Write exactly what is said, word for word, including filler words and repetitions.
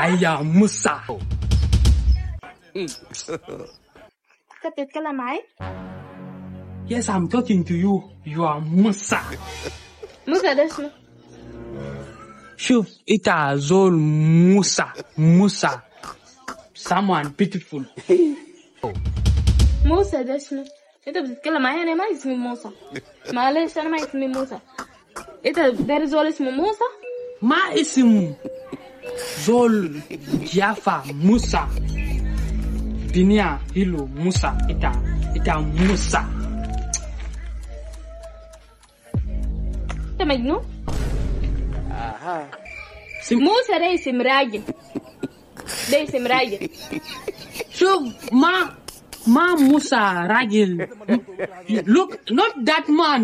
I am Musa. أنت بتتكلم معايا؟ Yes, I'm talking to you. You are Musa. موسى ده اسمه؟ شوف إنت زول موسى موسى. Someone beautiful. موسى ده اسمه؟ أنت بتتكلم معايا؟ أنا ما اسمي موسى. معلش أنا ما اسمي موسى. أنت داري زول اسمه موسى؟ ما اسم زول جافا موسى. دنيا هيلو موسى. إنت إنت موسى. أنت مجنون؟ موسى ده اسم راجل. ده اسم راجل. شوف ما ما موسى راجل. Look, not that man.